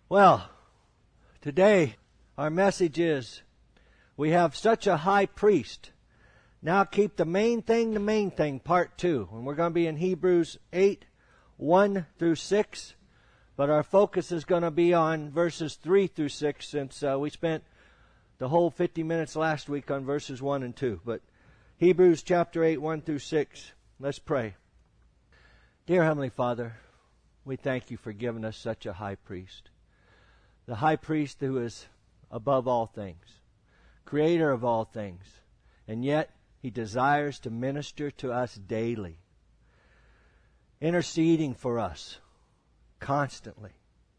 Well, today our message is we have such a high priest. Now keep the main thing, part 2. And we're going to be in Hebrews 8, 1 through 6. But our focus is going to be on verses 3 through 6 since we spent the whole 50 minutes last week on verses 1 and 2. But Hebrews chapter 8, 1 through 6. Let's pray. Dear Heavenly Father, we thank you for giving us such a high priest. The high priest who is above all things, creator of all things, and yet he desires to minister to us daily, interceding for us constantly,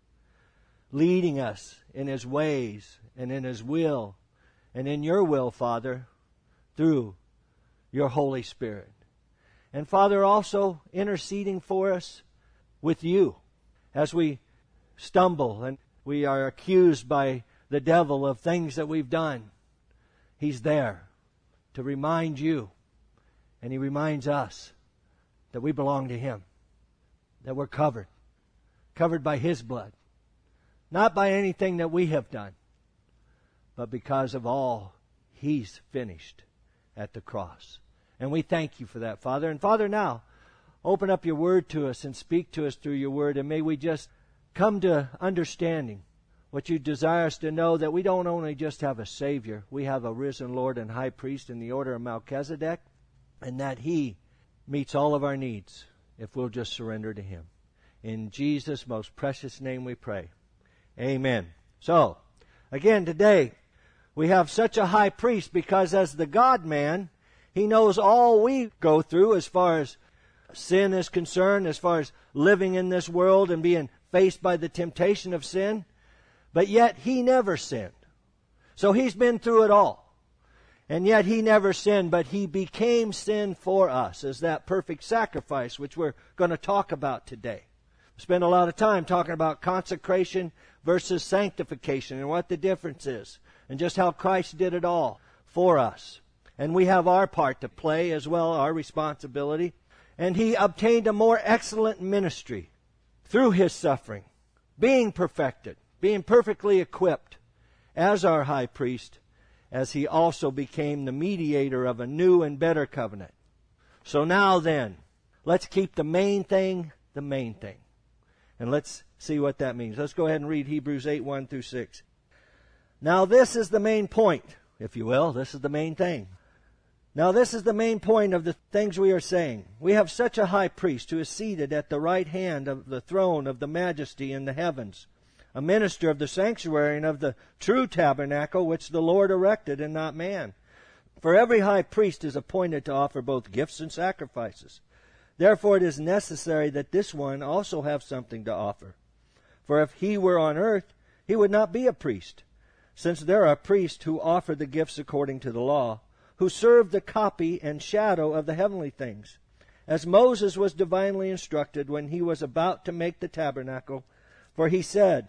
leading us in his ways and in his will and in your will, Father, through your Holy Spirit. And Father, also interceding for us with you as we stumble and we are accused by the devil of things that we've done. He's there to remind you, and he reminds us that we belong to him, that we're covered by his blood, not by anything that we have done, but because of all he's finished at the cross. And we thank you for that, Father. And Father, now, open up your word to us and speak to us through your word, and may we just come to understanding what you desire us to know, that we don't only just have a Savior, we have a risen Lord and High Priest in the order of Melchizedek, and that he meets all of our needs if we'll just surrender to him. In Jesus' most precious name we pray. Amen. So, again today, we have such a high priest because as the God-man, he knows all we go through as far as sin is concerned, as far as living in this world and being faced by the temptation of sin. But yet he never sinned. So he's been through it all. And yet he never sinned, but he became sin for us as that perfect sacrifice, which we're going to talk about today. We spend a lot of time talking about consecration versus sanctification and what the difference is, and just how Christ did it all for us. And we have our part to play as well, our responsibility. And he obtained a more excellent ministry through his suffering, being perfected, being perfectly equipped as our high priest, as he also became the mediator of a new and better covenant. So now then, let's keep the main thing. And let's see what that means. Let's go ahead and read Hebrews 8, 1 through 6. Now this is the main point, if you will. This is the main thing. Now this is the main point of the things we are saying. We have such a high priest who is seated at the right hand of the throne of the majesty in the heavens, a minister of the sanctuary and of the true tabernacle which the Lord erected and not man. For every high priest is appointed to offer both gifts and sacrifices. Therefore it is necessary that this one also have something to offer. For if he were on earth, he would not be a priest, since there are priests who offer the gifts according to the law, who serve the copy and shadow of the heavenly things. As Moses was divinely instructed when he was about to make the tabernacle, for he said,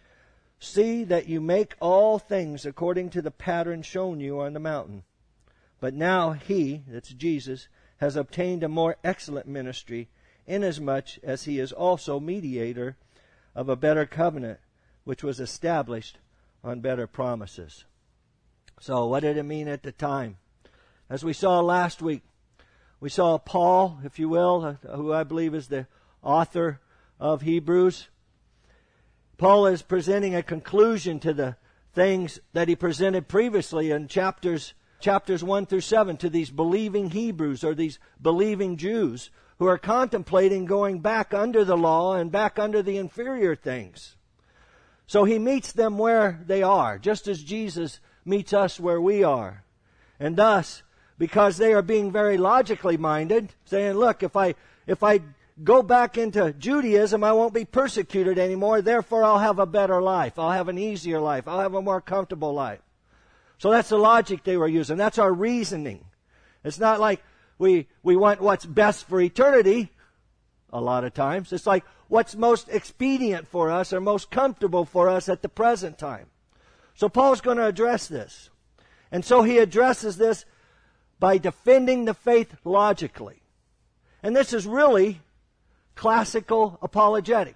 "See that you make all things according to the pattern shown you on the mountain." But now he, that's Jesus, has obtained a more excellent ministry, inasmuch as he is also mediator of a better covenant, which was established on better promises. So what did it mean at the time? As we saw last week, we saw Paul, if you will, who I believe is the author of Hebrews. Paul is presenting a conclusion to the things that he presented previously in chapters 1 through 7 to these believing Hebrews or these believing Jews who are contemplating going back under the law and back under the inferior things. So he meets them where they are, just as Jesus meets us where we are. And thus, because they are being very logically minded, saying, look, if I go back into Judaism, I won't be persecuted anymore, therefore I'll have a better life. I'll have an easier life. I'll have a more comfortable life. So that's the logic they were using. That's our reasoning. It's not like we want what's best for eternity a lot of times. It's like what's most expedient for us or most comfortable for us at the present time. So Paul's going to address this. And so he addresses this by defending the faith logically. And this is really classical apologetics.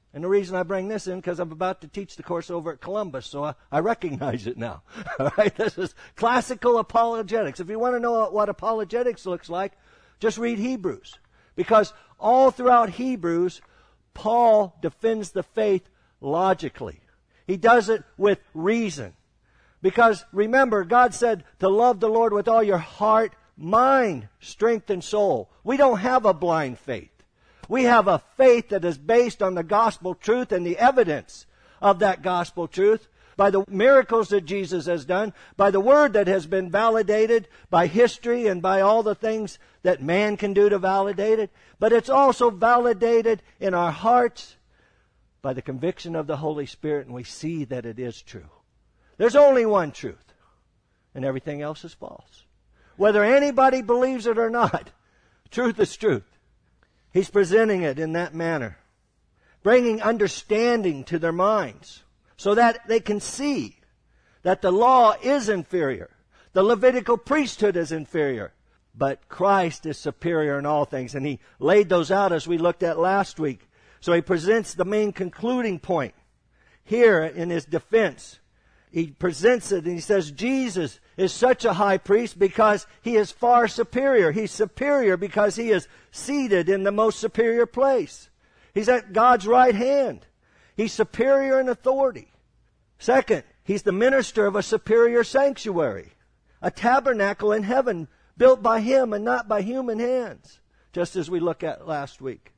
And the reason I bring this in, because I'm about to teach the course over at Columbus, so I recognize it now. All right, this is classical apologetics. If you want to know what apologetics looks like, just read Hebrews. Because all throughout Hebrews, Paul defends the faith logically. He does it with reason. Because remember, God said to love the Lord with all your heart, mind, strength, and soul. We don't have a blind faith. We have a faith that is based on the gospel truth and the evidence of that gospel truth by the miracles that Jesus has done, by the word that has been validated by history and by all the things that man can do to validate it. But it's also validated in our hearts by the conviction of the Holy Spirit, and we see that it is true. There's only one truth, and everything else is false. Whether anybody believes it or not, truth is truth. He's presenting it in that manner, bringing understanding to their minds so that they can see that the law is inferior. The Levitical priesthood is inferior, but Christ is superior in all things. And he laid those out as we looked at last week. So he presents the main concluding point here in his defense. He presents it and he says Jesus is such a high priest because he is far superior. He's superior because he is seated in the most superior place. He's at God's right hand. He's superior in authority. Second, he's the minister of a superior sanctuary, a tabernacle in heaven built by him and not by human hands, just as we looked at last week.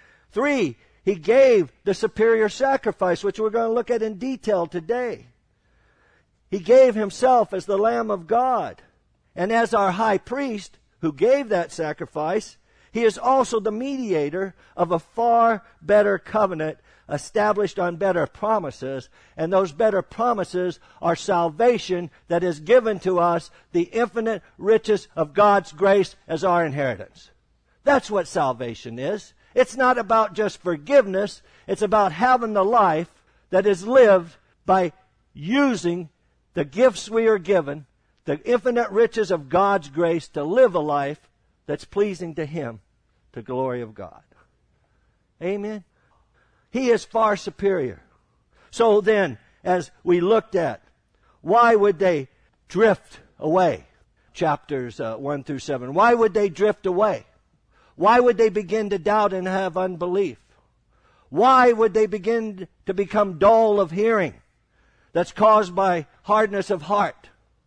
3, he gave the superior sacrifice, which we're going to look at in detail today. He gave himself as the Lamb of God. And as our high priest who gave that sacrifice, he is also the mediator of a far better covenant established on better promises. And those better promises are salvation that is given to us, the infinite riches of God's grace as our inheritance. That's what salvation is. It's not about just forgiveness. It's about having the life that is lived by using the gifts we are given, the infinite riches of God's grace to live a life that's pleasing to him, to the glory of God. Amen? He is far superior. So then, as we looked at, why would they drift away? Chapters 1 through 7. Why would they drift away? Why would they begin to doubt and have unbelief? Why would they begin to become dull of hearing? That's caused by hardness of heart.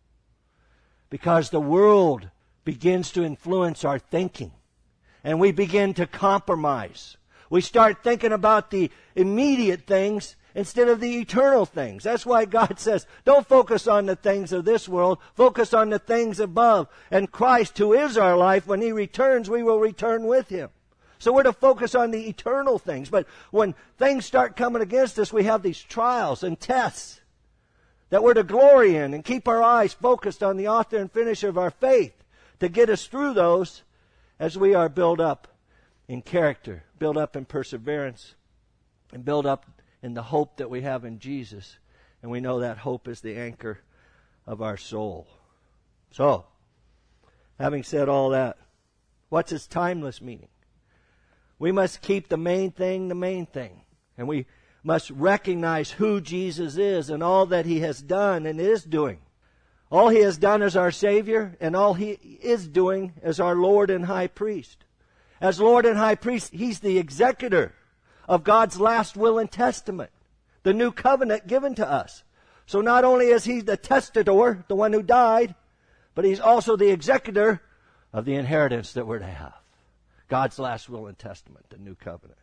Because the world begins to influence our thinking. And we begin to compromise. We start thinking about the immediate things instead of the eternal things. That's why God says, don't focus on the things of this world. Focus on the things above. And Christ, who is our life, when he returns, we will return with him. So we're to focus on the eternal things. But when things start coming against us, we have these trials and tests that we're to glory in and keep our eyes focused on the author and finisher of our faith to get us through those as we are built up in character, built up in perseverance, and built up in the hope that we have in Jesus. And we know that hope is the anchor of our soul. So, having said all that, what's its timeless meaning? We must keep the main thing. And we must recognize who Jesus is and all that he has done and is doing. All he has done as our Savior and all he is doing as our Lord and High Priest. As Lord and High Priest, he's the executor of God's last will and testament, the new covenant given to us. So not only is he the testator, the one who died, but he's also the executor of the inheritance that we're to have. God's last will and testament, the new covenant.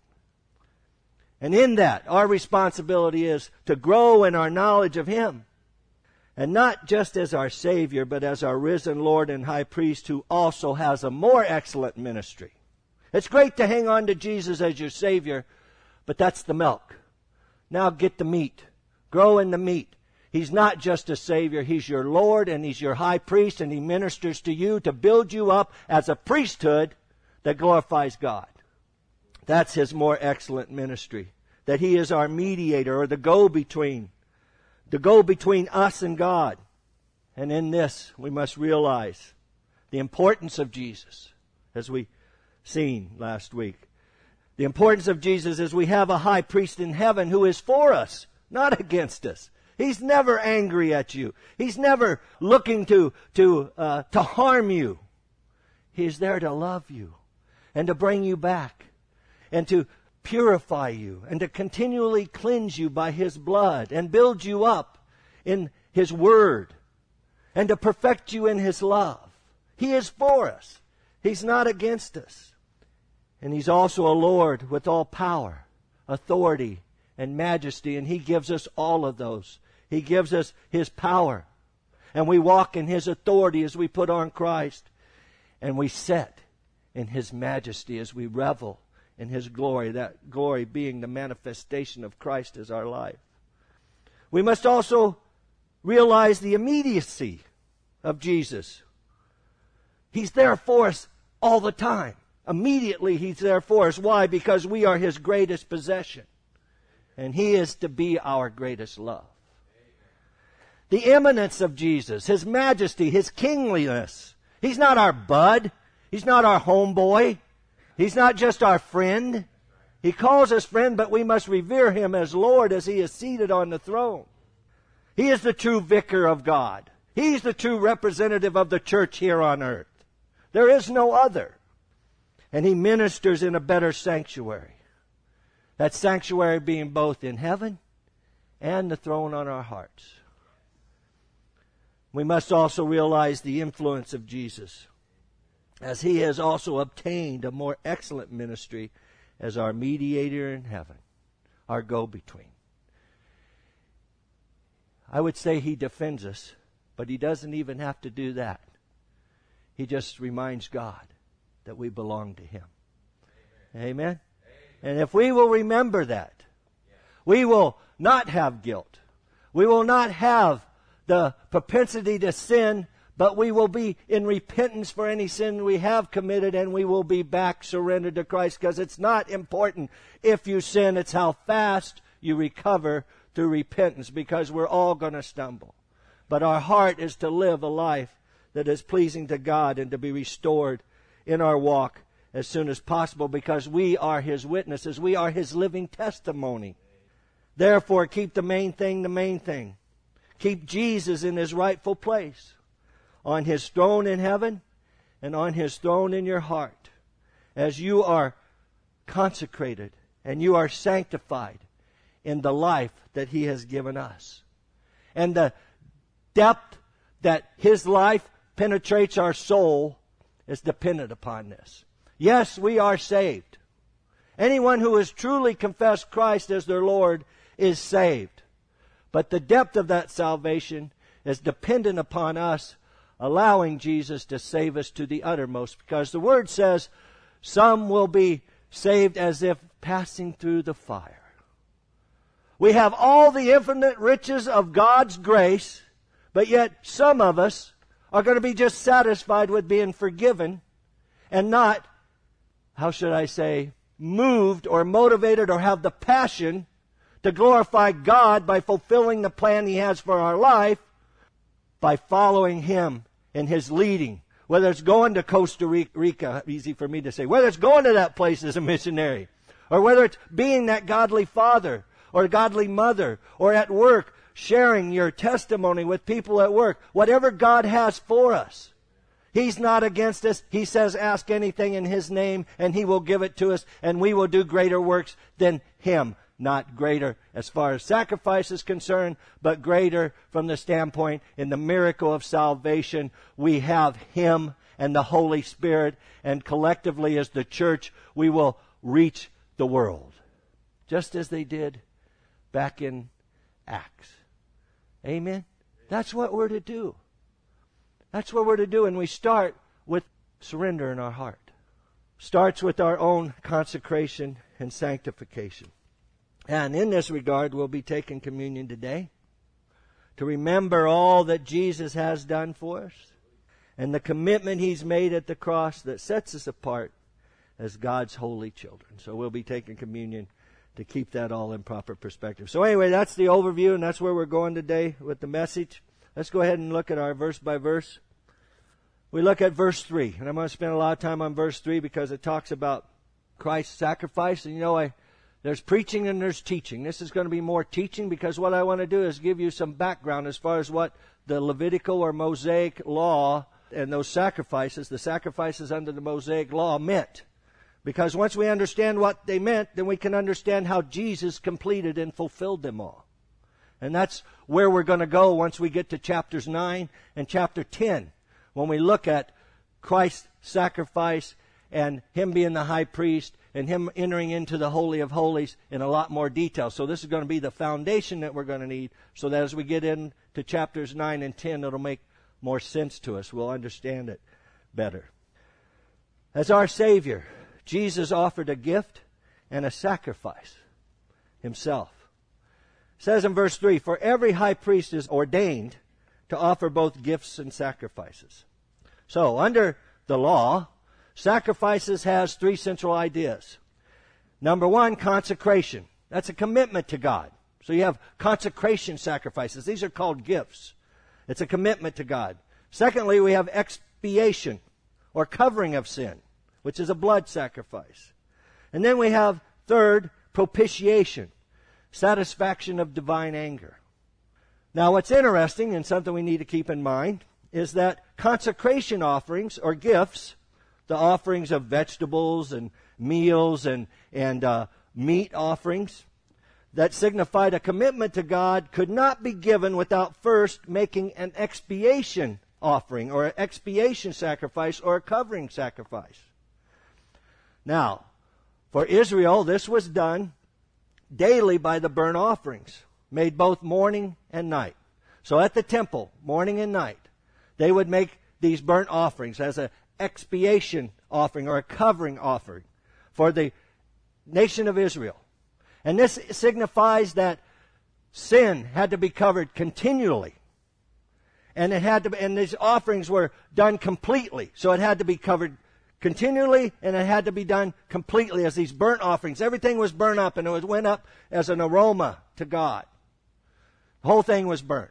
And in that, our responsibility is to grow in our knowledge of him. And not just as our Savior, but as our risen Lord and High Priest who also has a more excellent ministry. It's great to hang on to Jesus as your Savior, but that's the milk. Now get the meat. Grow in the meat. He's not just a Savior. He's your Lord and he's your High Priest, and he ministers to you to build you up as a priesthood that glorifies God. That's his more excellent ministry. That he is our mediator, or the go-between. The go-between us and God. And in this, we must realize the importance of Jesus, as we seen last week. The importance of Jesus is we have a high priest in heaven who is for us, not against us. He's never angry at you. He's never looking to harm you. He's there to love you and to bring you back and to purify you and to continually cleanse you by His blood and build you up in His Word and to perfect you in His love. He is for us. He's not against us. And He's also a Lord with all power, authority, and majesty, and He gives us all of those. He gives us His power, and we walk in His authority as we put on Christ, and we sit in His majesty as we revel in His glory, that glory being the manifestation of Christ as our life. We must also realize the immediacy of Jesus. He's there for us all the time. Immediately He's there for us. Why? Because we are His greatest possession. And He is to be our greatest love. The imminence of Jesus, His majesty, His kingliness. He's not our bud. He's not our homeboy. He's not just our friend. He calls us friend, but we must revere Him as Lord as He is seated on the throne. He is the true vicar of God. He's the true representative of the church here on earth. There is no other. And He ministers in a better sanctuary. That sanctuary being both in heaven and the throne on our hearts. We must also realize the influence of Jesus, as He has also obtained a more excellent ministry as our mediator in heaven, our go-between. I would say He defends us, but He doesn't even have to do that. He just reminds God that we belong to Him. Amen? Amen? And if we will remember that, we will not have guilt. We will not have the propensity to sin, but we will be in repentance for any sin we have committed, and we will be back surrendered to Christ, because it's not important if you sin, it's how fast you recover through repentance, because we're all going to stumble. But our heart is to live a life that is pleasing to God and to be restored in our walk as soon as possible, because we are His witnesses. We are His living testimony. Therefore, keep the main thing the main thing. Keep Jesus in His rightful place, on His throne in heaven and on His throne in your heart, as you are consecrated and you are sanctified in the life that He has given us. And the depth that His life penetrates our soul is dependent upon this. Yes, we are saved. Anyone who has truly confessed Christ as their Lord is saved. But the depth of that salvation is dependent upon us allowing Jesus to save us to the uttermost, because the Word says some will be saved as if passing through the fire. We have all the infinite riches of God's grace, but yet some of us are going to be just satisfied with being forgiven and not, how should I say, moved or motivated or have the passion to glorify God by fulfilling the plan He has for our life, by following Him in His leading. Whether it's going to Costa Rica, easy for me to say, whether it's going to that place as a missionary, or whether it's being that godly father or godly mother, or at work sharing your testimony with people at work, whatever God has for us. He's not against us. He says, ask anything in His name and He will give it to us, and we will do greater works than Him. Not greater as far as sacrifice is concerned, but greater from the standpoint in the miracle of salvation. We have Him and the Holy Spirit, and collectively as the church, we will reach the world, just as they did back in Acts. Amen? That's what we're to do. That's what we're to do, and we start with surrender in our heart. Starts with our own consecration and sanctification. And in this regard, we'll be taking communion today to remember all that Jesus has done for us and the commitment He's made at the cross that sets us apart as God's holy children. So we'll be taking communion to keep that all in proper perspective. So anyway, that's the overview, and that's where we're going today with the message. Let's go ahead and look at our verse by verse. We look at verse 3, and I'm going to spend a lot of time on verse 3 because it talks about Christ's sacrifice. And there's preaching and there's teaching. This is going to be more teaching, because what I want to do is give you some background as far as what the Levitical or Mosaic law and those sacrifices, the sacrifices under the Mosaic law, meant. Because once we understand what they meant, then we can understand how Jesus completed and fulfilled them all. And that's where we're going to go once we get to chapters 9 and chapter 10, when we look at Christ's sacrifice and Him being the high priest and Him entering into the Holy of Holies in a lot more detail. So this is going to be the foundation that we're going to need, so that as we get into chapters 9 and 10, it'll make more sense to us. We'll understand it better. As our Savior, Jesus offered a gift and a sacrifice Himself. It says in verse 3, "For every high priest is ordained to offer both gifts and sacrifices." So, under the law, sacrifices has three central ideas. Number one, consecration. That's a commitment to God. So you have consecration sacrifices. These are called gifts. It's a commitment to God. Secondly, we have expiation, or covering of sin, which is a blood sacrifice. And then we have, third, propitiation, satisfaction of divine anger. Now, what's interesting, and something we need to keep in mind, is that consecration offerings, or gifts, the offerings of vegetables and meals and meat offerings that signified a commitment to God, could not be given without first making an expiation offering, or an expiation sacrifice, or a covering sacrifice. Now, for Israel, this was done daily by the burnt offerings, made both morning and night. So at the temple, morning and night, they would make these burnt offerings as an expiation offering, or a covering offering for the nation of Israel. And this signifies that sin had to be covered continually. And these offerings were done completely. So it had to be covered continually, and it had to be done completely as these burnt offerings. Everything was burnt up, and it went up as an aroma to God. The whole thing was burnt.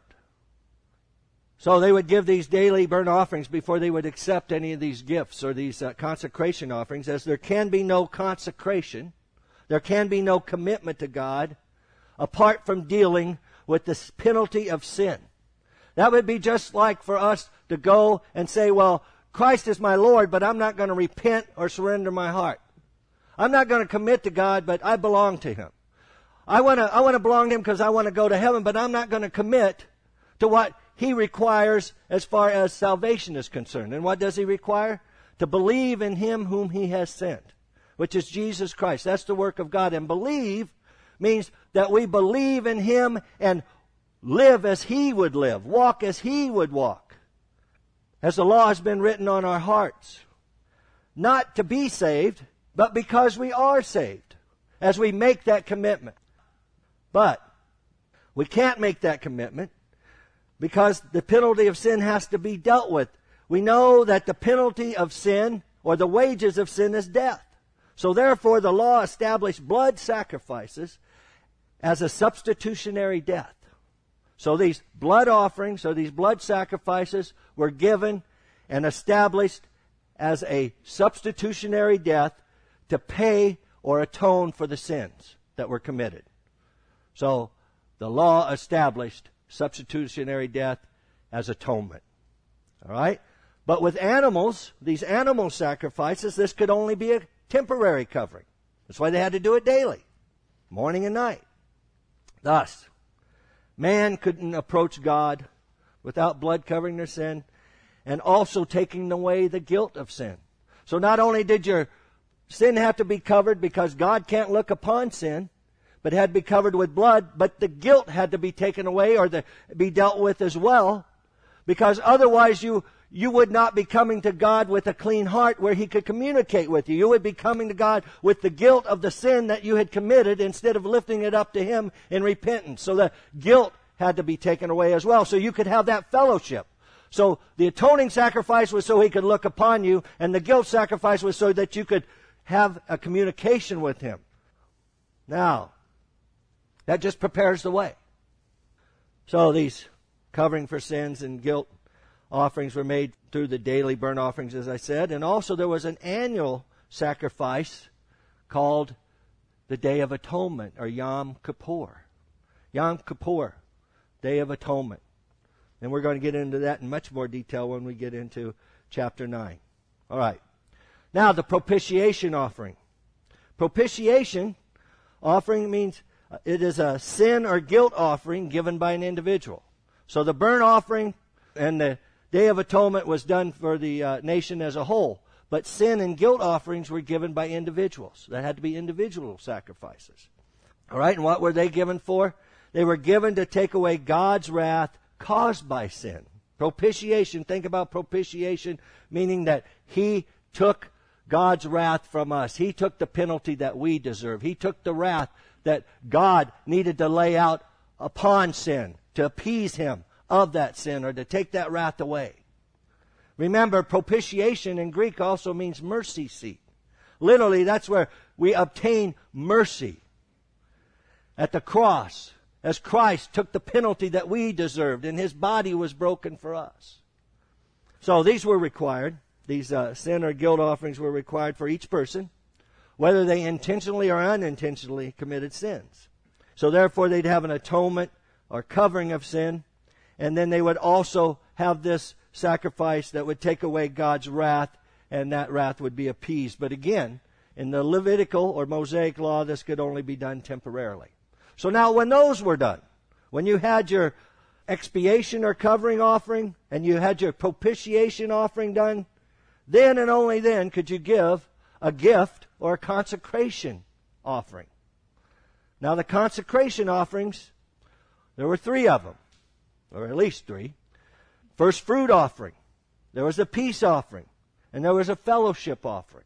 So they would give these daily burnt offerings before they would accept any of these gifts or these consecration offerings, as there can be no consecration, there can be no commitment to God apart from dealing with the penalty of sin. That would be just like for us to go and say, well, Christ is my Lord, but I'm not going to repent or surrender my heart. I'm not going to commit to God, but I belong to Him. I want to belong to Him because I want to go to heaven, but I'm not going to commit to what He requires as far as salvation is concerned. And what does He require? To believe in Him whom He has sent, which is Jesus Christ. That's the work of God. And believe means that we believe in Him and live as He would live, walk as He would walk, as the law has been written on our hearts. Not to be saved, but because we are saved, as we make that commitment. But we can't make that commitment because the penalty of sin has to be dealt with. We know that the penalty of sin, or the wages of sin, is death. So therefore the law established blood sacrifices as a substitutionary death. So these blood offerings, or these blood sacrifices, were given and established as a substitutionary death to pay or atone for the sins that were committed. So the law established substitutionary death as atonement. All right? But with animals, these animal sacrifices, this could only be a temporary covering. That's why they had to do it daily, morning and night. Thus, man couldn't approach God without blood covering their sin and also taking away the guilt of sin. So not only did your sin have to be covered because God can't look upon sin, but had to be covered with blood, but the guilt had to be taken away or be dealt with as well, because otherwise you would not be coming to God with a clean heart where He could communicate with you. You would be coming to God with the guilt of the sin that you had committed instead of lifting it up to Him in repentance. So the guilt had to be taken away as well, so you could have that fellowship. So the atoning sacrifice was so He could look upon you, and the guilt sacrifice was so that you could have a communication with Him. Now, that just prepares the way. So these covering for sins and guilt offerings were made through the daily burnt offerings, as I said. And also there was an annual sacrifice called the Day of Atonement, or Yom Kippur. Yom Kippur, Day of Atonement. And we're going to get into that in much more detail when we get into chapter 9. All right. Now, the propitiation offering. Propitiation offering means it is a sin or guilt offering given by an individual. So the burnt offering and the Day of Atonement was done for the nation as a whole. But sin and guilt offerings were given by individuals. That had to be individual sacrifices. All right, and what were they given for? They were given to take away God's wrath caused by sin. Propitiation, think about propitiation, meaning that He took God's wrath from us. He took the penalty that we deserve. He took the wrath that God needed to lay out upon sin to appease Him of that sin, or to take that wrath away. Remember, propitiation in Greek also means mercy seat. Literally, that's where we obtain mercy. At the cross, as Christ took the penalty that we deserved, and His body was broken for us. So these were required. These sin or guilt offerings were required for each person, whether they intentionally or unintentionally committed sins. So therefore, they'd have an atonement or covering of sin, and then they would also have this sacrifice that would take away God's wrath, and that wrath would be appeased. But again, in the Levitical or Mosaic law, this could only be done temporarily. So now when those were done, when you had your expiation or covering offering, and you had your propitiation offering done, then and only then could you give a gift or a consecration offering. Now the consecration offerings, there were 3 of them, or at least 3. First fruit offering, there was a peace offering, and there was a fellowship offering.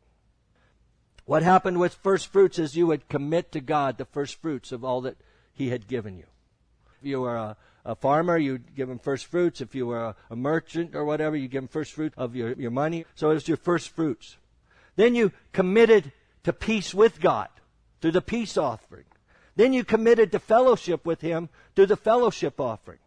What happened with first fruits is you would commit to God the first fruits of all that He had given you. If you were a farmer, you'd give Him first fruits. If you were a merchant or whatever, you give Him first fruit of your money. So it was your first fruits. Then you committed to peace with God through the peace offering. Then you committed to fellowship with Him through the fellowship offering.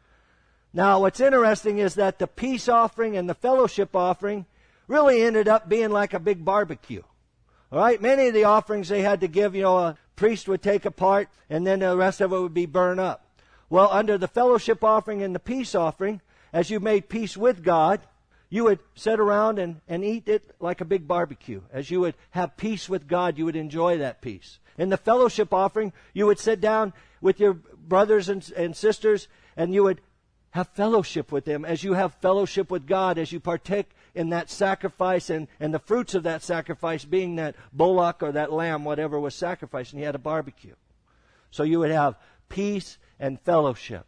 Now, what's interesting is that the peace offering and the fellowship offering really ended up being like a big barbecue. All right, many of the offerings they had to give, a priest would take apart, and then the rest of it would be burned up. Well, under the fellowship offering and the peace offering, as you made peace with God, you would sit around and eat it like a big barbecue. As you would have peace with God, you would enjoy that peace. In the fellowship offering, you would sit down with your brothers and sisters, and you would have fellowship with them as you have fellowship with God, as you partake in that sacrifice and the fruits of that sacrifice being that bullock or that lamb, whatever was sacrificed, and you had a barbecue. So you would have peace and fellowship.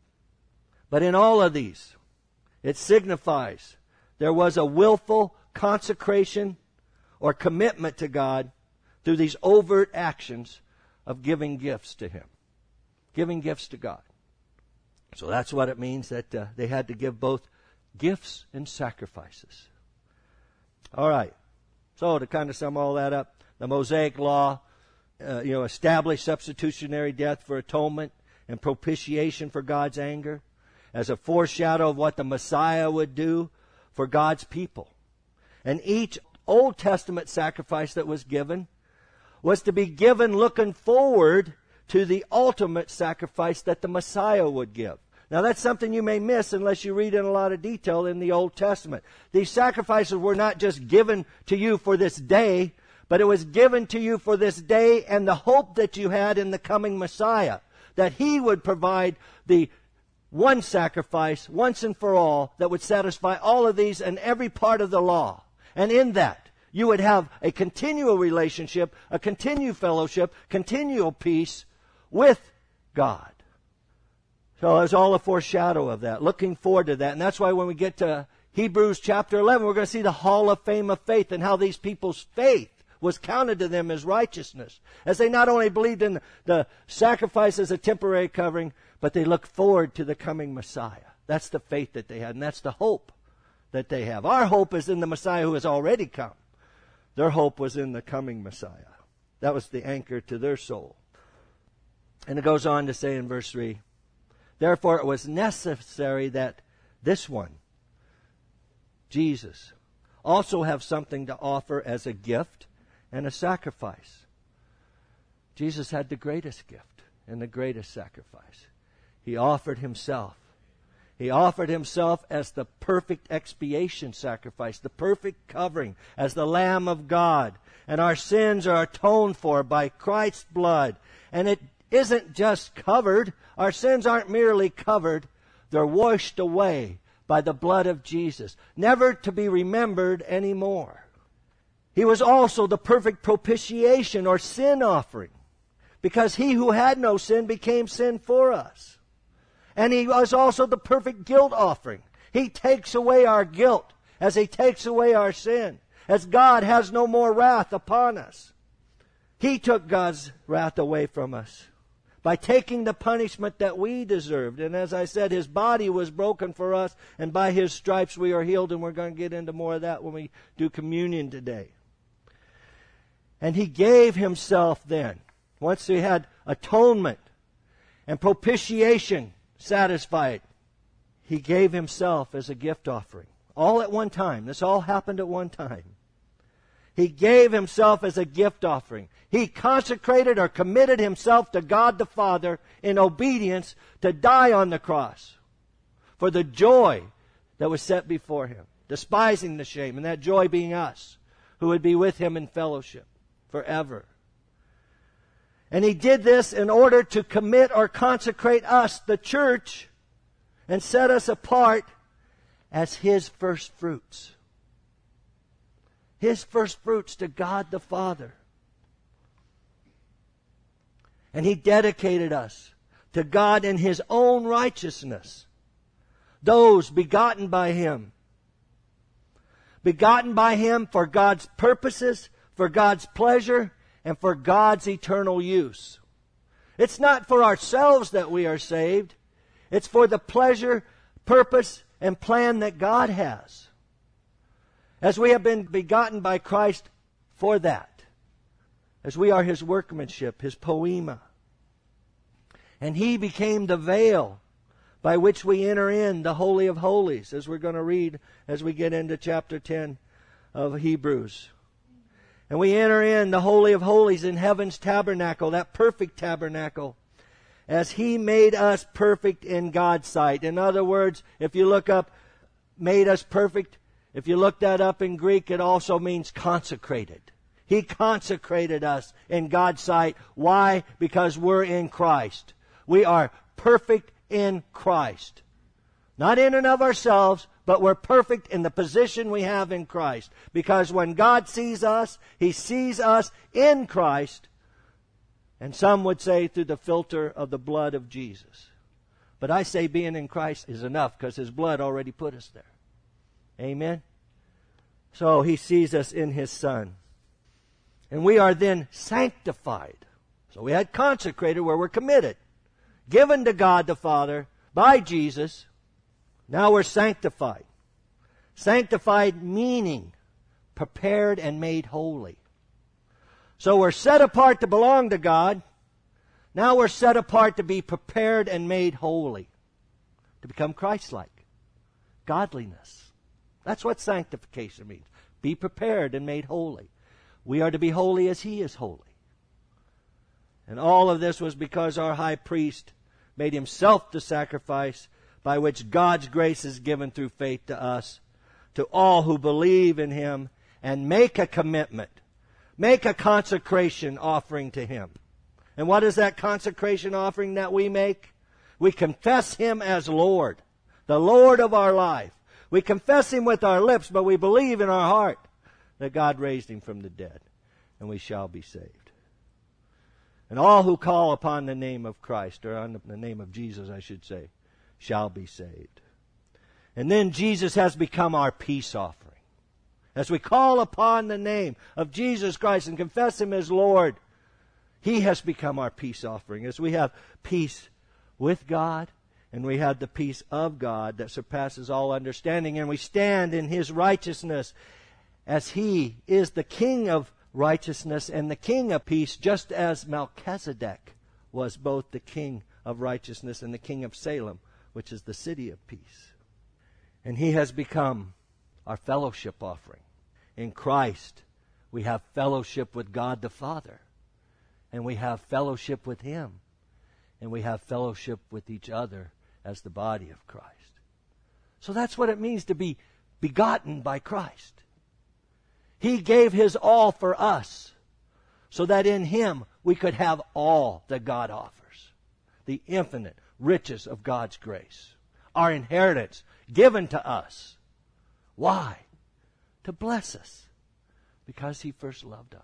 But in all of these, it signifies there was a willful consecration or commitment to God through these overt actions of giving gifts to Him. Giving gifts to God. So that's what it means that they had to give both gifts and sacrifices. All right. So to kind of sum all that up, the Mosaic law, established substitutionary death for atonement and propitiation for God's anger as a foreshadow of what the Messiah would do for God's people. And each Old Testament sacrifice that was given was to be given looking forward to the ultimate sacrifice that the Messiah would give. Now that's something you may miss unless you read in a lot of detail in the Old Testament. These sacrifices were not just given to you for this day, but it was given to you for this day and the hope that you had in the coming Messiah, that He would provide the one sacrifice once and for all that would satisfy all of these and every part of the law. And in that, you would have a continual relationship, a continual fellowship, continual peace with God. So it's all a foreshadow of that, looking forward to that. And that's why when we get to Hebrews chapter 11, we're going to see the Hall of Fame of faith and how these people's faith was counted to them as righteousness, as they not only believed in the sacrifice as a temporary covering, but they looked forward to the coming Messiah. That's the faith that they had, and that's the hope that they have. Our hope is in the Messiah who has already come. Their hope was in the coming Messiah. That was the anchor to their soul. And it goes on to say in verse 3, therefore it was necessary that this one, Jesus, also have something to offer as a gift and a sacrifice. Jesus had the greatest gift and the greatest sacrifice. He offered Himself. He offered Himself as the perfect expiation sacrifice, the perfect covering, as the Lamb of God. And our sins are atoned for by Christ's blood. And it isn't just covered. Our sins aren't merely covered. They're washed away by the blood of Jesus, never to be remembered anymore. He was also the perfect propitiation or sin offering, because He who had no sin became sin for us. And He was also the perfect guilt offering. He takes away our guilt as He takes away our sin, as God has no more wrath upon us. He took God's wrath away from us by taking the punishment that we deserved. And as I said, His body was broken for us, and by His stripes we are healed, and we're going to get into more of that when we do communion today. And He gave Himself then, once He had atonement and propitiation satisfied, He gave Himself as a gift offering. All at one time. This all happened at one time. He gave Himself as a gift offering. He consecrated or committed Himself to God the Father in obedience to die on the cross for the joy that was set before Him, despising the shame, and that joy being us, who would be with Him in fellowship forever. And He did this in order to commit or consecrate us, the church, and set us apart as His first fruits. His first fruits to God the Father. And He dedicated us to God in His own righteousness. Those begotten by Him. Begotten by Him for God's purposes, for God's pleasure, and for God's eternal use. It's not for ourselves that we are saved. It's for the pleasure, purpose, and plan that God has. As we have been begotten by Christ for that. As we are His workmanship, His poema. And He became the veil by which we enter in the Holy of Holies, as we're going to read as we get into chapter 10 of Hebrews. And we enter in the Holy of Holies in heaven's tabernacle, that perfect tabernacle, as He made us perfect in God's sight. In other words, if you look up, made us perfect, if you look that up in Greek, it also means consecrated. He consecrated us in God's sight. Why? Because we're in Christ. We are perfect in Christ. Not in and of ourselves, but we're perfect in the position we have in Christ. Because when God sees us, He sees us in Christ. And some would say through the filter of the blood of Jesus. But I say being in Christ is enough because His blood already put us there. Amen? So He sees us in His Son. And we are then sanctified. So we had consecrated where we're committed. Given to God the Father by Jesus. Now we're sanctified. Sanctified meaning prepared and made holy. So we're set apart to belong to God. Now we're set apart to be prepared and made holy. To become Christ-like. Godliness. That's what sanctification means. Be prepared and made holy. We are to be holy as He is holy. And all of this was because our high priest made Himself the sacrifice by which God's grace is given through faith to us, to all who believe in Him and make a commitment, make a consecration offering to Him. And what is that consecration offering that we make? We confess Him as Lord, the Lord of our life. We confess Him with our lips, but we believe in our heart that God raised Him from the dead, and we shall be saved. And all who call upon the name of Christ, or on the name of Jesus, I should say, shall be saved. And then Jesus has become our peace offering. As we call upon the name of Jesus Christ and confess Him as Lord, He has become our peace offering. As we have peace with God, and we have the peace of God that surpasses all understanding, and we stand in His righteousness as He is the King of righteousness and the King of peace, just as Melchizedek was both the King of righteousness and the King of Salem, which is the city of peace. And He has become our fellowship offering. In Christ, we have fellowship with God the Father. and we have fellowship with Him, and we have fellowship with each other as the body of Christ. So that's what it means to be begotten by Christ. He gave His all for us so that in Him we could have all that God offers. The infinite riches of God's grace. Our inheritance given to us. Why? To bless us. Because He first loved us.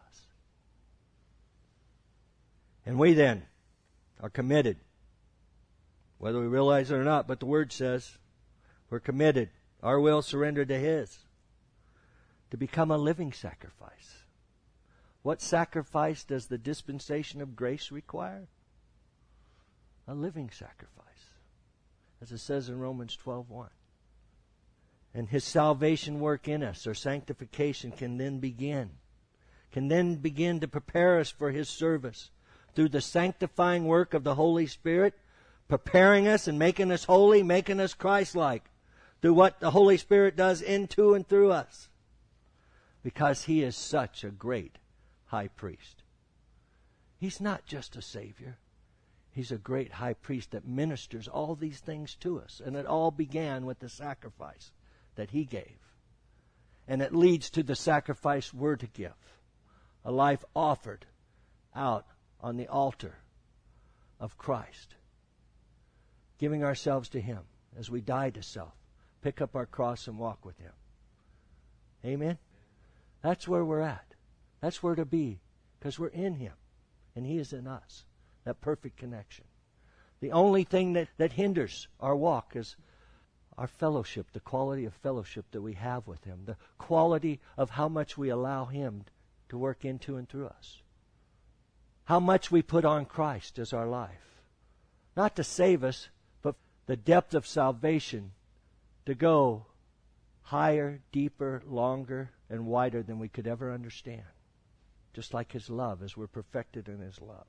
And we then are committed, whether we realize it or not, but the Word says we're committed, our will surrendered to His, to become a living sacrifice. What sacrifice does the dispensation of grace require? A living sacrifice, as it says in Romans 12:1. And His salvation work in us, or sanctification, can then begin to prepare us for His service through the sanctifying work of the Holy Spirit, preparing us and making us holy, making us Christ-like, through what the Holy Spirit does into and through us. Because He is such a great high priest. He's not just a Savior. He's a great high priest that ministers all these things to us. And it all began with the sacrifice that He gave. And it leads to the sacrifice we're to give. A life offered out on the altar of Christ. Giving ourselves to Him as we die to self. Pick up our cross and walk with Him. Amen? That's where we're at. That's where to be. Because we're in Him. And He is in us. That perfect connection. The only thing that hinders our walk is our fellowship, the quality of fellowship that we have with Him, the quality of how much we allow Him to work into and through us. How much we put on Christ as our life. Not to save us, but the depth of salvation to go higher, deeper, longer, and wider than we could ever understand. Just like His love, as we're perfected in His love.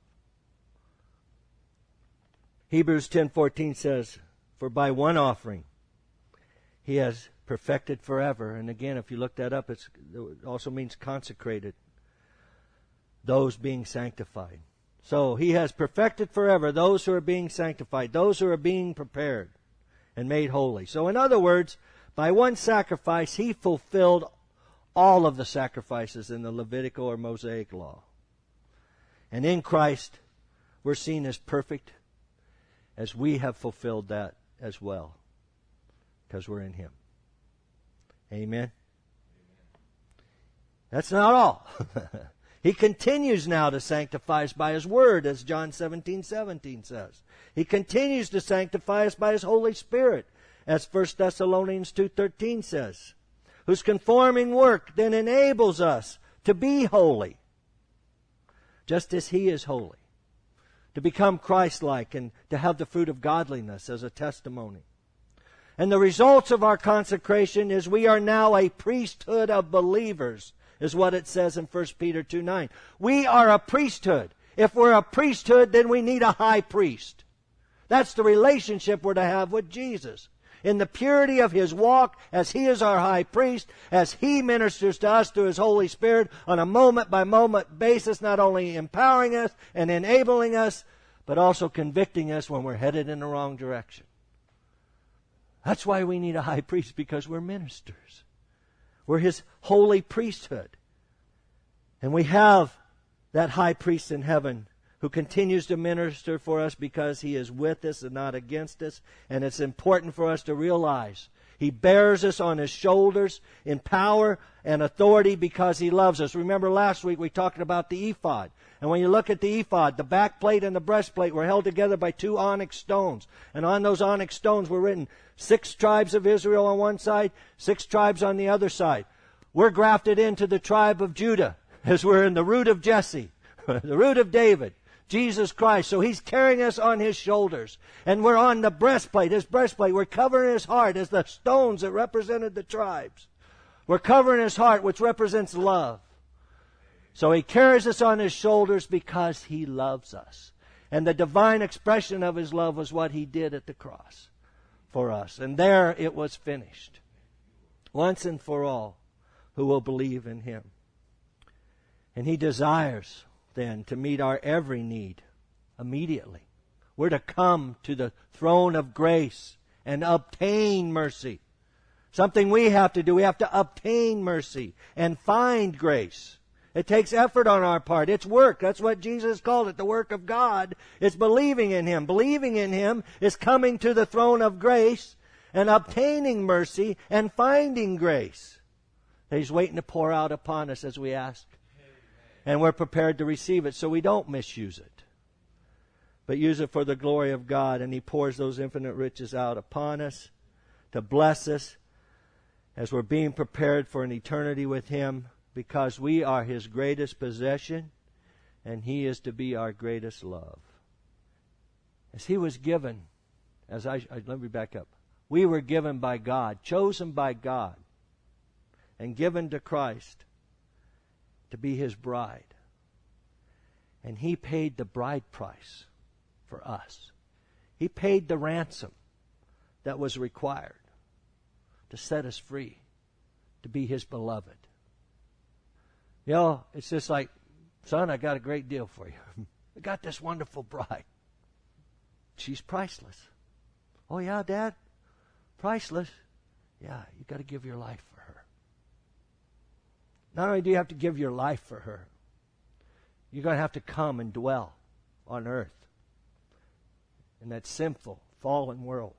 Hebrews 10:14 says, "For by one offering He has perfected forever." And again, if you look that up, it also means consecrated. Those being sanctified. So He has perfected forever those who are being sanctified, those who are being prepared and made holy. So in other words, by one sacrifice He fulfilled all of the sacrifices in the Levitical or Mosaic law. And in Christ, we're seen as perfect as we have fulfilled that as well. Because we're in Him. Amen? That's not all. He continues now to sanctify us by His Word, as John 17:17 says. He continues to sanctify us by His Holy Spirit, as 1 Thessalonians 2:13 says, whose conforming work then enables us to be holy, just as He is holy, to become Christ-like and to have the fruit of godliness as a testimony. And the results of our consecration is we are now a priesthood of believers, is what it says in 1 Peter 2:9. We are a priesthood. If we're a priesthood, then we need a high priest. That's the relationship we're to have with Jesus. In the purity of His walk, as He is our high priest, as He ministers to us through His Holy Spirit on a moment-by-moment basis, not only empowering us and enabling us, but also convicting us when we're headed in the wrong direction. That's why we need a high priest, because we're ministers. We're His holy priesthood. And we have that high priest in heaven who continues to minister for us because He is with us and not against us. And it's important for us to realize He bears us on His shoulders in power and authority because He loves us. Remember last week we talked about the ephod. And when you look at the ephod, the back plate and the breastplate were held together by 2 onyx stones. And on those onyx stones were written 6 tribes of Israel on one side, 6 tribes on the other side. We're grafted into the tribe of Judah, as we're in the root of Jesse, the root of David, Jesus Christ. So He's carrying us on His shoulders. And we're on the breastplate, His breastplate. We're covering His heart as the stones that represented the tribes. We're covering His heart, which represents love. So He carries us on His shoulders because He loves us. And the divine expression of His love was what He did at the cross for us. And there it was finished. Once and for all who will believe in Him. And He desires then to meet our every need immediately. We're to come to the throne of grace and obtain mercy. Something we have to do. We have to obtain mercy and find grace. It takes effort on our part. It's work. That's what Jesus called it, the work of God. It's believing in Him. Believing in Him is coming to the throne of grace and obtaining mercy and finding grace that He's waiting to pour out upon us as we ask. And we're prepared to receive it so we don't misuse it, but use it for the glory of God. And He pours those infinite riches out upon us to bless us as we're being prepared for an eternity with Him, because we are His greatest possession and He is to be our greatest love. As He was given, let me back up. We were given by God, chosen by God, and given to Christ to be His bride. And He paid the bride price for us. He paid the ransom that was required to set us free, to be His beloved. You know, it's just like, son, I got a great deal for you. I got this wonderful bride. She's priceless. Oh yeah, Dad? Priceless? Yeah, you got to give your life for her. Not only do you have to give your life for her, you're going to have to come and dwell on earth in that sinful, fallen world.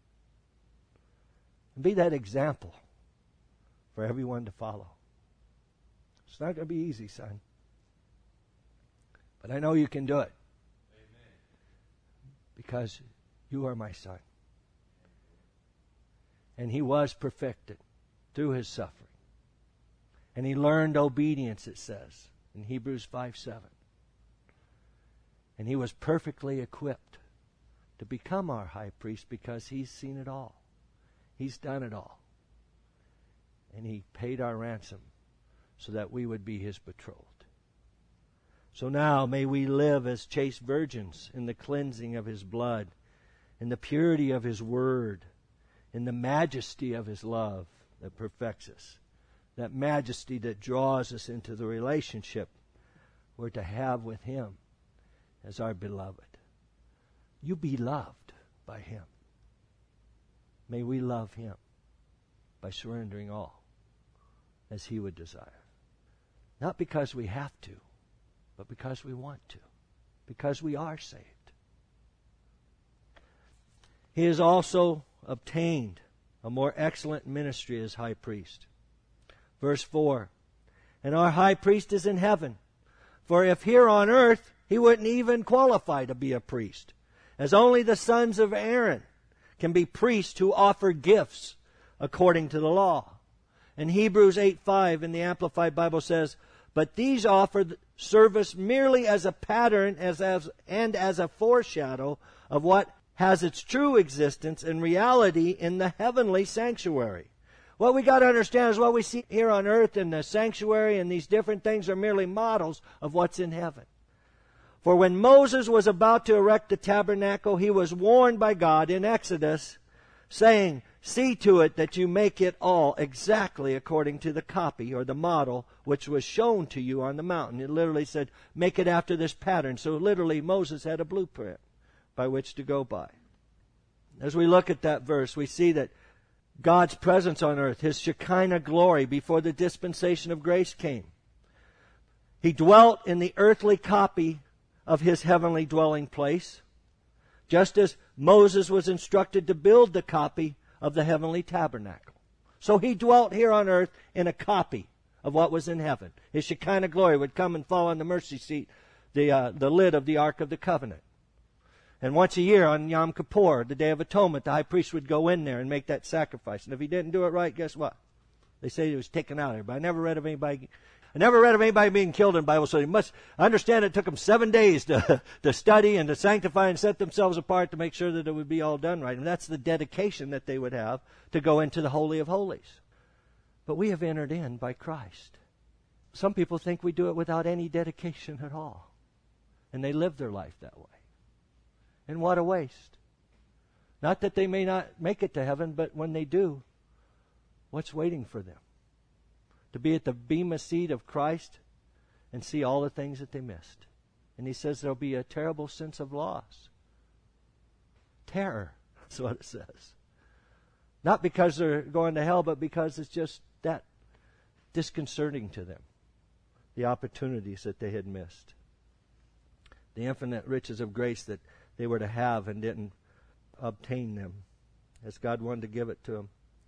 And be that example for everyone to follow. It's not going to be easy, son. But I know you can do it. Amen. Because you are my son. And He was perfected through His suffering. And He learned obedience, it says, in Hebrews 5:7. And He was perfectly equipped to become our high priest because He's seen it all. He's done it all. And He paid our ransom so that we would be His betrothed. So now may we live as chaste virgins in the cleansing of His blood, in the purity of His word, in the majesty of His love that perfects us. That majesty that draws us into the relationship we're to have with Him as our beloved. You be loved by Him. May we love Him by surrendering all as He would desire. Not because we have to, but because we want to. Because we are saved. He has also obtained a more excellent ministry as high priest. Verse 4, and our high priest is in heaven. For if here on earth, he wouldn't even qualify to be a priest, as only the sons of Aaron can be priests who offer gifts according to the law. And Hebrews 8:5 in the Amplified Bible says, but these offer service merely as a pattern and as a foreshadow of what has its true existence and reality in the heavenly sanctuary. What we got to understand is what we see here on earth in the sanctuary and these different things are merely models of what's in heaven. For when Moses was about to erect the tabernacle, he was warned by God in Exodus, saying, see to it that you make it all exactly according to the copy or the model which was shown to you on the mountain. It literally said, make it after this pattern. So literally Moses had a blueprint by which to go by. As we look at that verse, we see that God's presence on earth, His Shekinah glory before the dispensation of grace came. He dwelt in the earthly copy of His heavenly dwelling place, just as Moses was instructed to build the copy of the heavenly tabernacle. So He dwelt here on earth in a copy of what was in heaven. His Shekinah glory would come and fall on the mercy seat, the lid of the Ark of the Covenant. And once a year on Yom Kippur, the Day of Atonement, the high priest would go in there and make that sacrifice. And if he didn't do it right, guess what? They say he was taken out of there. But I never read of anybody being killed in the Bible. So you must understand it took them 7 days to study and to sanctify and set themselves apart to make sure that it would be all done right. And that's the dedication that they would have to go into the Holy of Holies. But we have entered in by Christ. Some people think we do it without any dedication at all. And they live their life that way. And what a waste. Not that they may not make it to heaven, but when they do, what's waiting for them? To be at the bema seat of Christ and see all the things that they missed. And he says there'll be a terrible sense of loss. Terror, that's what it says. Not because they're going to hell, but because it's just that disconcerting to them, the opportunities that they had missed. The infinite riches of grace that they were to have and didn't obtain them, as God wanted to give it to them.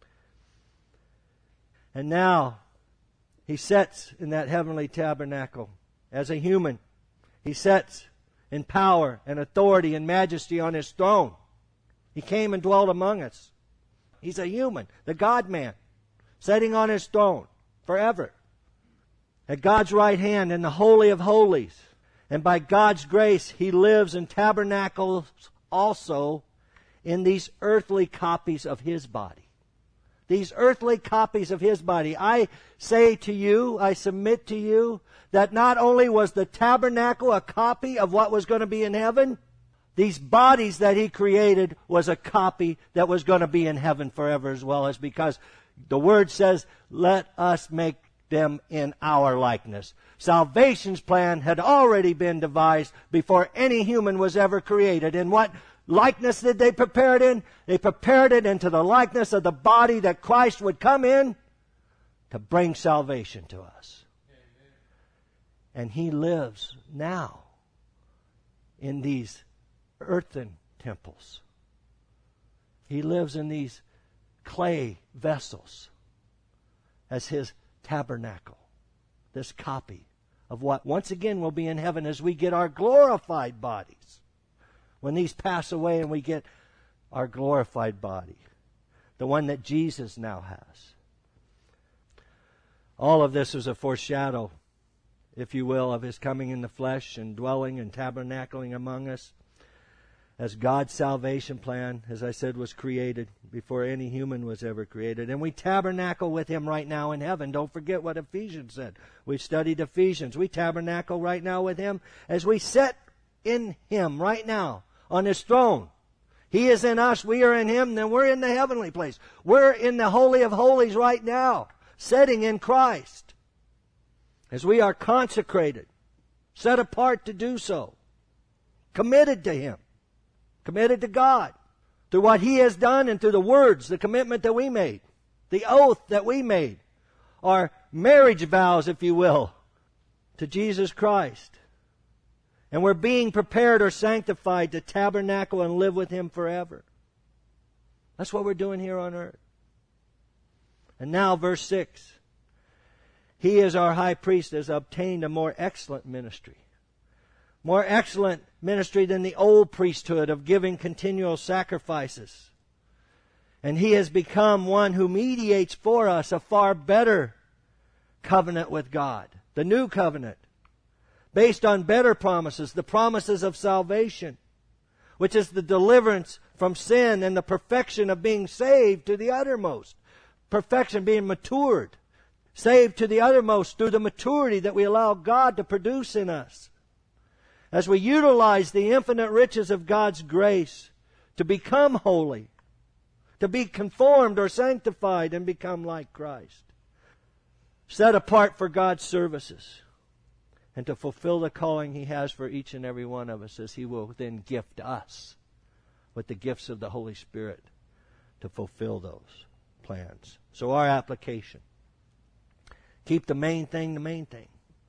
And now, he sits in that heavenly tabernacle as a human. He sits in power and authority and majesty on his throne. He came and dwelt among us. He's a human, the God-man, sitting on his throne forever. At God's right hand in the Holy of Holies. And by God's grace, he lives and tabernacles also in these earthly copies of his body. These earthly copies of his body. I say to you, I submit to you, that not only was the tabernacle a copy of what was going to be in heaven, these bodies that he created was a copy that was going to be in heaven forever as well, as because the Word says, let us make them in our likeness. Salvation's plan had already been devised before any human was ever created. And what likeness did they prepare it in? They prepared it into the likeness of the body that Christ would come in to bring salvation to us. And he lives now in these earthen temples. He lives in these clay vessels as his tabernacle, this copy of what once again will be in heaven as we get our glorified bodies. When these pass away and we get our glorified body, the one that Jesus now has. All of this is a foreshadow, if you will, of his coming in the flesh and dwelling and tabernacling among us. As God's salvation plan, as I said, was created before any human was ever created. And we tabernacle with him right now in heaven. Don't forget what Ephesians said. We studied Ephesians. We tabernacle right now with him as we sit in him right now on his throne. He is in us, we are in him, then we're in the heavenly place. We're in the Holy of Holies right now, sitting in Christ. As we are consecrated, set apart to do so, committed to him. Committed to God through what he has done and through the words, the commitment that we made, the oath that we made, our marriage vows, if you will, to Jesus Christ. And we're being prepared or sanctified to tabernacle and live with him forever. That's what we're doing here on earth. And now verse 6. He as our high priest has obtained a more excellent ministry. More excellent ministry than the old priesthood of giving continual sacrifices. And he has become one who mediates for us a far better covenant with God. The new covenant. Based on better promises. The promises of salvation. Which is the deliverance from sin and the perfection of being saved to the uttermost. Perfection being matured. Saved to the uttermost through the maturity that we allow God to produce in us. As we utilize the infinite riches of God's grace to become holy, to be conformed or sanctified and become like Christ. Set apart for God's services and to fulfill the calling he has for each and every one of us, as he will then gift us with the gifts of the Holy Spirit to fulfill those plans. So our application. Keep the main thing the main thing.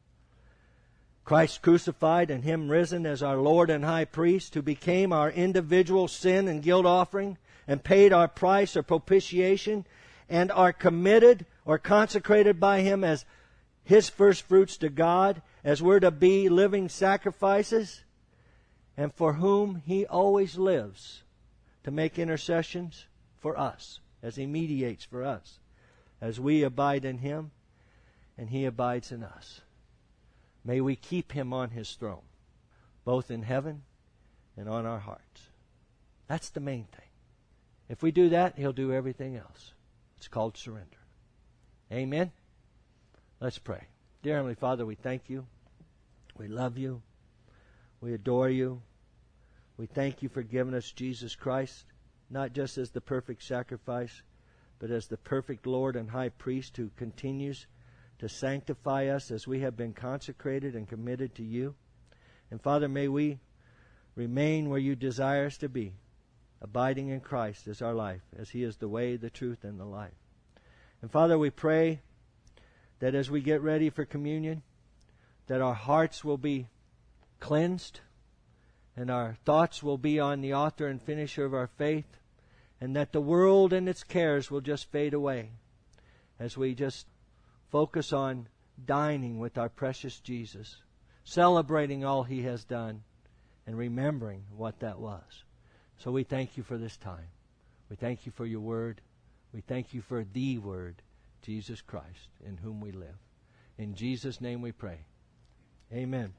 Christ crucified and him risen as our Lord and High Priest, who became our individual sin and guilt offering and paid our price or propitiation, and are committed or consecrated by him as his first fruits to God, as we're to be living sacrifices, and for whom he always lives to make intercessions for us, as he mediates for us, as we abide in him and he abides in us. May we keep him on his throne, both in heaven and on our hearts. That's the main thing. If we do that, he'll do everything else. It's called surrender. Amen? Let's pray. Dear Heavenly Father, we thank you. We love you. We adore you. We thank you for giving us Jesus Christ, not just as the perfect sacrifice, but as the perfect Lord and High Priest who continues to sanctify us as we have been consecrated and committed to you. And Father, may we remain where you desire us to be, abiding in Christ as our life, as He is the way, the truth, and the life. And Father, we pray that as we get ready for communion, that our hearts will be cleansed and our thoughts will be on the author and finisher of our faith, and that the world and its cares will just fade away as we just focus on dining with our precious Jesus, celebrating all He has done and remembering what that was. So we thank you for this time. We thank you for your word. We thank you for the word, Jesus Christ, in whom we live. In Jesus' name we pray. Amen.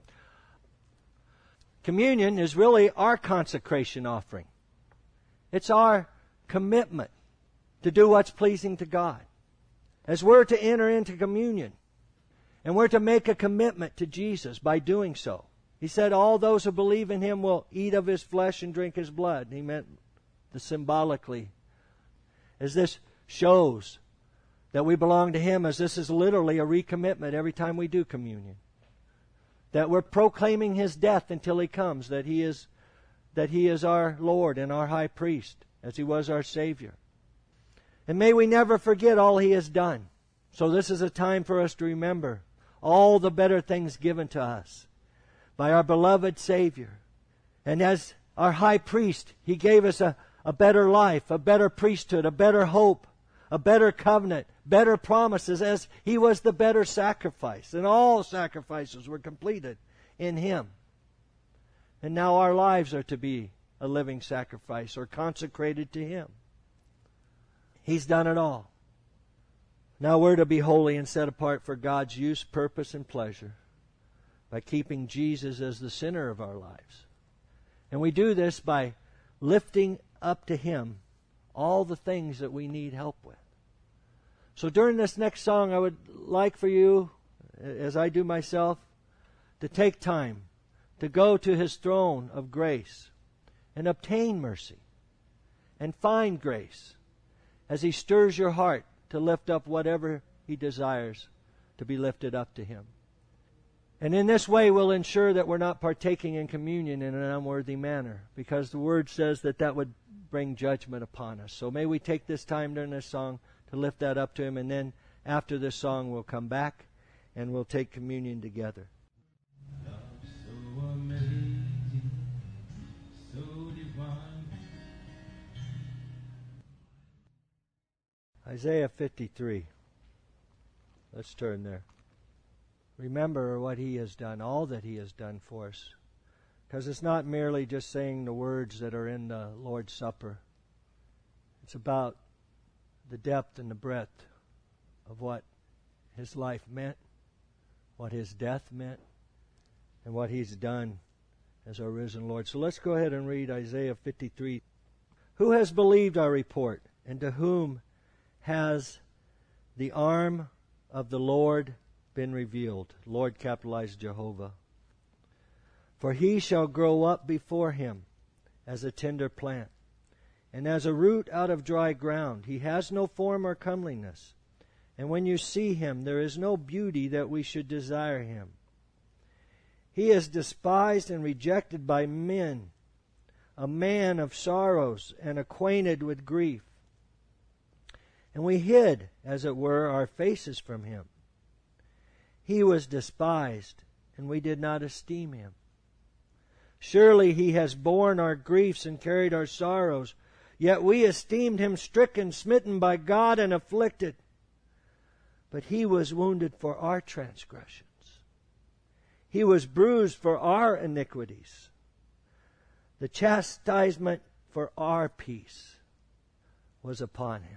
Communion is really our consecration offering. It's our commitment to do what's pleasing to God. As we're to enter into communion, and we're to make a commitment to Jesus by doing so. He said all those who believe in Him will eat of His flesh and drink His blood. He meant the symbolically. As this shows that we belong to Him, as this is literally a recommitment every time we do communion. That we're proclaiming His death until He comes, that He is our Lord and our high priest, as He was our Savior. And may we never forget all He has done. So this is a time for us to remember all the better things given to us by our beloved Savior. And as our high priest, He gave us a better life, a better priesthood, a better hope, a better covenant, better promises, as He was the better sacrifice. And all sacrifices were completed in Him. And now our lives are to be a living sacrifice or consecrated to Him. He's done it all. Now we're to be holy and set apart for God's use, purpose, and pleasure by keeping Jesus as the center of our lives. And we do this by lifting up to Him all the things that we need help with. So during this next song, I would like for you, as I do myself, to take time to go to His throne of grace and obtain mercy and find grace as He stirs your heart to lift up whatever He desires to be lifted up to Him. And in this way, we'll ensure that we're not partaking in communion in an unworthy manner, because the Word says that would bring judgment upon us. So may we take this time during this song to lift that up to Him, and then after this song we'll come back and we'll take communion together. Love so amazing, so divine. Isaiah 53. Let's turn there. Remember what He has done, all that He has done for us. Because it's not merely just saying the words that are in the Lord's Supper. It's about the depth and the breadth of what His life meant, what His death meant, and what He's done as our risen Lord. So let's go ahead and read Isaiah 53. Who has believed our report, and to whom has the arm of the Lord been revealed? Lord capitalized Jehovah. For He shall grow up before Him as a tender plant, and as a root out of dry ground. He has no form or comeliness, and when you see Him, there is no beauty that we should desire Him. He is despised and rejected by men, a man of sorrows and acquainted with grief. And we hid, as it were, our faces from Him. He was despised, and we did not esteem Him. Surely He has borne our griefs and carried our sorrows, yet we esteemed Him stricken, smitten by God, and afflicted. But He was wounded for our transgressions. He was bruised for our iniquities. The chastisement for our peace was upon Him.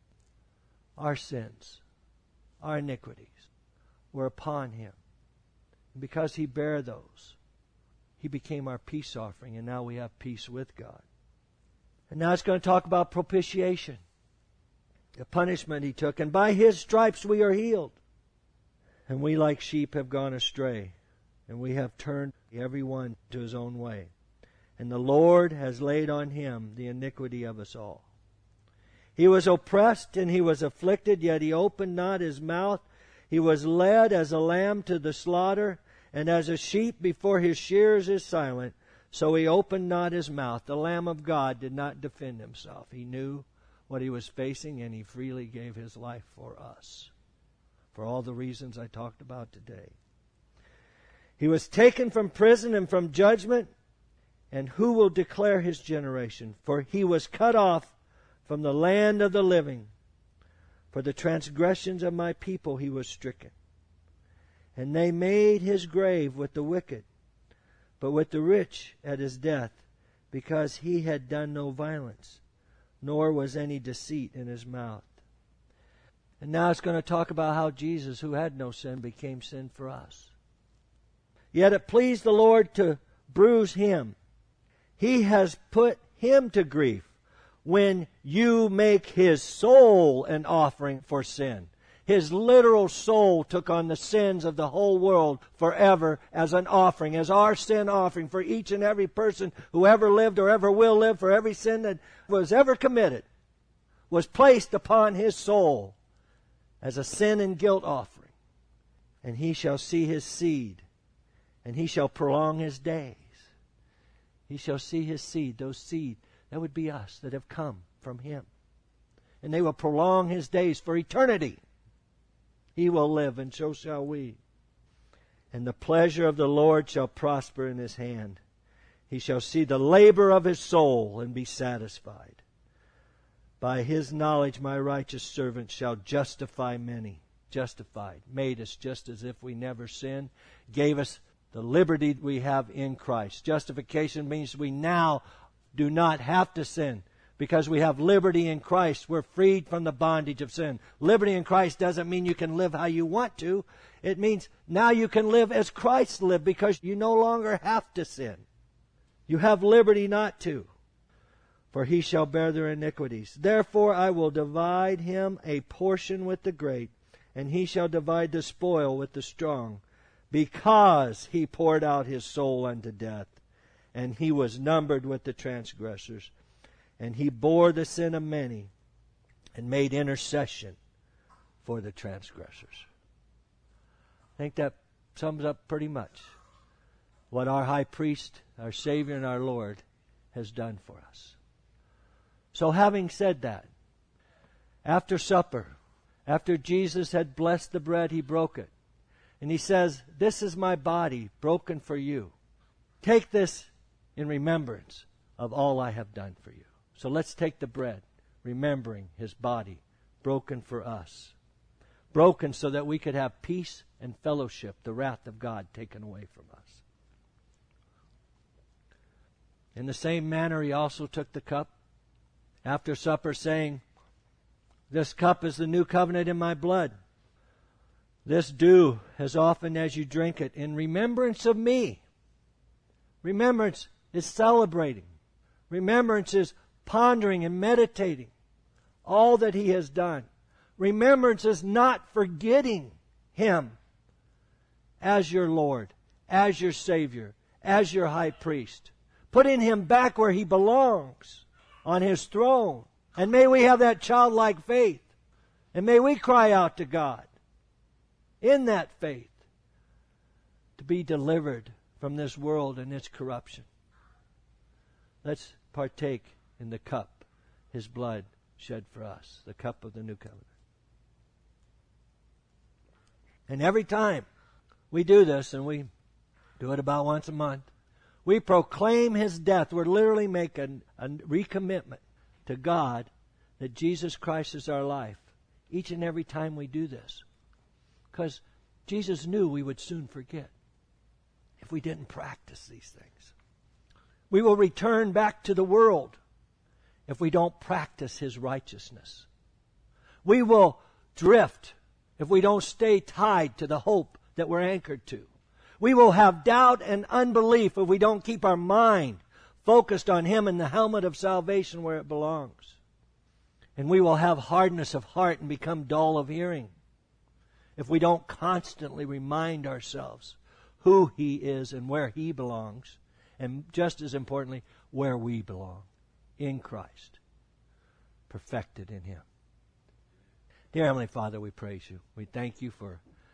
Our sins, our iniquities were upon Him. And because He bare those, He became our peace offering, and now we have peace with God. And now it's going to talk about propitiation, the punishment He took. And by His stripes we are healed. And we like sheep have gone astray, and we have turned every one to his own way. And the Lord has laid on Him the iniquity of us all. He was oppressed and He was afflicted, yet He opened not His mouth. He was led as a lamb to the slaughter, and as a sheep before his shearers is silent, so he opened not his mouth. The Lamb of God did not defend himself. He knew what he was facing, and he freely gave his life for us, for all the reasons I talked about today. He was taken from prison and from judgment, and who will declare his generation? For he was cut off from the land of the living. For the transgressions of my people he was stricken. And they made his grave with the wicked, but with the rich at his death, because he had done no violence, nor was any deceit in his mouth. And now it's going to talk about how Jesus, who had no sin, became sin for us. Yet it pleased the Lord to bruise him. He has put him to grief when you make his soul an offering for sin. His literal soul took on the sins of the whole world forever as an offering, as our sin offering for each and every person who ever lived or ever will live, for every sin that was ever committed, was placed upon his soul as a sin and guilt offering. And he shall see his seed, and he shall prolong his days. He shall see his seed, those seed, that would be us that have come from him. And they will prolong his days for eternity. He will live, and so shall we. And the pleasure of the Lord shall prosper in his hand. He shall see the labor of his soul and be satisfied. By his knowledge my righteous servant shall justify many. Justified, made us just as if we never sinned, gave us the liberty we have in Christ. Justification means we now do not have to sin. Because we have liberty in Christ, we're freed from the bondage of sin. Liberty in Christ doesn't mean you can live how you want to. It means now you can live as Christ lived, because you no longer have to sin. You have liberty not to. For he shall bear their iniquities. Therefore I will divide him a portion with the great, and he shall divide the spoil with the strong, because he poured out his soul unto death, and he was numbered with the transgressors. And he bore the sin of many and made intercession for the transgressors. I think that sums up pretty much what our high priest, our Savior and our Lord has done for us. So having said that, after supper, after Jesus had blessed the bread, he broke it. And he says, "This is my body broken for you. Take this in remembrance of all I have done for you." So let's take the bread, remembering his body broken for us. Broken so that we could have peace and fellowship, the wrath of God taken away from us. In the same manner, he also took the cup after supper, saying, "This cup is the new covenant in my blood. This do as often as you drink it in remembrance of me." Remembrance is celebrating. Remembrance is pondering and meditating all that he has done. Remembrance is not forgetting him as your Lord, as your Savior, as your high priest. Putting him back where he belongs, on his throne. And may we have that childlike faith. And may we cry out to God in that faith to be delivered from this world and its corruption. Let's partake in the cup, his blood shed for us, the cup of the new covenant. And every time we do this, and we do it about once a month, we proclaim his death. We're literally making a recommitment to God that Jesus Christ is our life each and every time we do this. Because Jesus knew we would soon forget if we didn't practice these things. We will return back to the world if we don't practice his righteousness. We will drift if we don't stay tied to the hope that we're anchored to. We will have doubt and unbelief if we don't keep our mind focused on him and the helmet of salvation where it belongs. And we will have hardness of heart and become dull of hearing if we don't constantly remind ourselves who he is and where he belongs, and just as importantly, where we belong. In Christ, perfected in him. Dear Heavenly Father, we praise you. We thank you for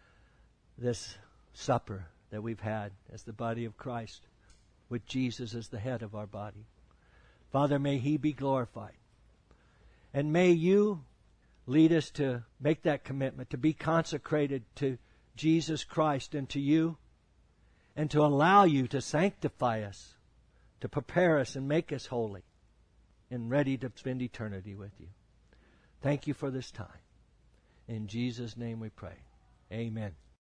this supper that we've had as the body of Christ, with Jesus as the head of our body. Father, may He be glorified. And may You lead us to make that commitment, to be consecrated to Jesus Christ and to You, and to allow You to sanctify us, to prepare us and make us holy and ready to spend eternity with You. Thank You for this time. In Jesus' name we pray. Amen.